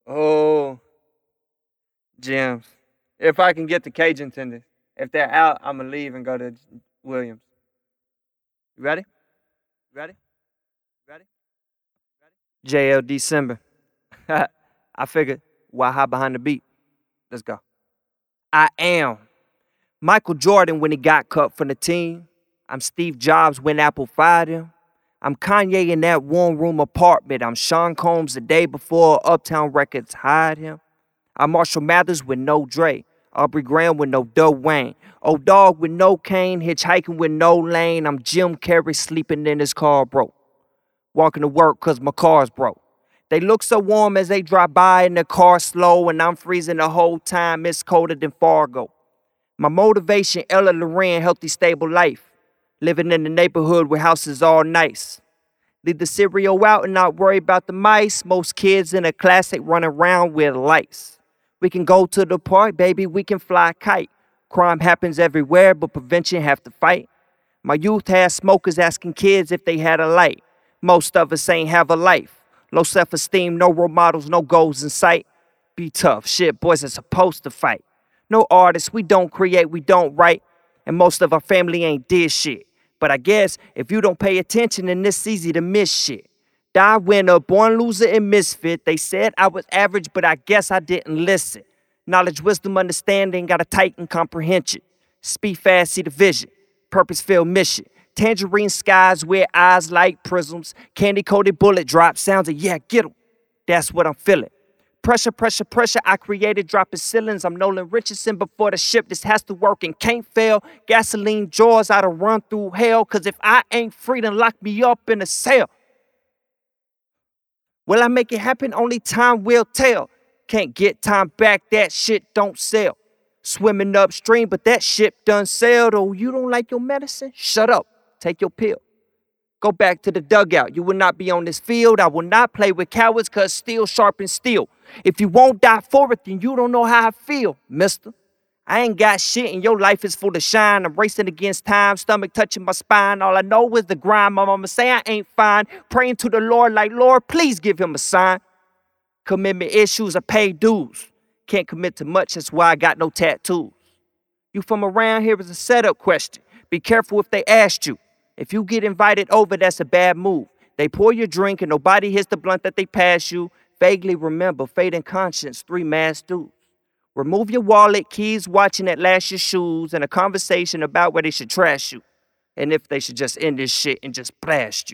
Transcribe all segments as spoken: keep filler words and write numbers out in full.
Oh, Gems. If I can get the Cajun tenders. If they're out, I'm going to leave and go to Williams. You ready? Ready? Ready? Ready? J L December. I figured, why hide behind the beat? Let's go. I am Michael Jordan when he got cut from the team. I'm Steve Jobs when Apple fired him. I'm Kanye in that one-room apartment. I'm Sean Combs the day before Uptown Records hired him. I'm Marshall Mathers with no Dre. Aubrey Graham with no Doe Wayne. Old Dog with no Kane. Hitchhiking with no lane. I'm Jim Carrey sleeping in his car broke. Walking to work cause my car's broke. They look so warm as they drive by in the car slow, and I'm freezing the whole time. It's colder than Fargo. My motivation, Ella Loren, healthy, stable life. Living in the neighborhood where houses all nice. Leave the cereal out and not worry about the mice. Most kids in a classic run around with lights. We can go to the park, baby, we can fly a kite. Crime happens everywhere, but prevention have to fight. My youth had smokers asking kids if they had a light. Most of us ain't have a life. Low self-esteem, no role models, no goals in sight. Be tough, shit, boys are supposed to fight. No artists, we don't create, we don't write. And most of our family ain't did shit. But I guess if you don't pay attention, then it's easy to miss shit. Die winner, born loser, and misfit. They said I was average, but I guess I didn't listen. Knowledge, wisdom, understanding, got a tighten comprehension. Speed fast, see the vision. Purpose-filled mission. Tangerine skies, wear eyes like prisms. Candy-coated bullet drops, sounds of yeah, get 'em. That's what I'm feeling. Pressure, pressure, pressure, I created dropping ceilings. I'm Nolan Richardson before the ship. This has to work and can't fail. Gasoline jaws, I done run through hell. Cause if I ain't free, then lock me up in a cell. Will I make it happen? Only time will tell. Can't get time back, that shit don't sell. Swimming upstream, but that ship done sailed. Oh, you don't like your medicine? Shut up. Take your pill. Go back to the dugout. You will not be on this field. I will not play with cowards cause steel sharpens steel. If you won't die for it, then you don't know how I feel, mister. I ain't got shit and your life is full of shine. I'm racing against time, stomach touching my spine. All I know is the grind. My mama say I ain't fine. Praying to the Lord like, Lord, please give him a sign. Commitment issues, I pay dues. Can't commit to much, that's why I got no tattoos. You from around here is a setup question. Be careful if they asked you. If you get invited over, that's a bad move. They pour your drink and nobody hits the blunt that they pass you. Vaguely remember, fate and conscience, three masked dudes. Remove your wallet, keys, watching at last your shoes, and a conversation about where they should trash you. And if they should just end this shit and just blast you.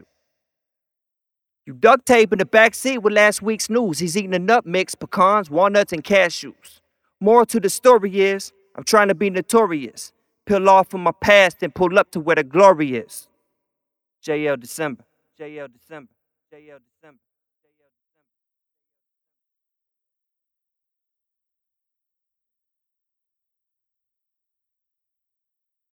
You duct tape in the backseat with last week's news. He's eating a nut mix, pecans, walnuts, and cashews. Moral to the story is, I'm trying to be notorious. Peel off from my past and pull up to where the glory is. J L December. J L December. J L December.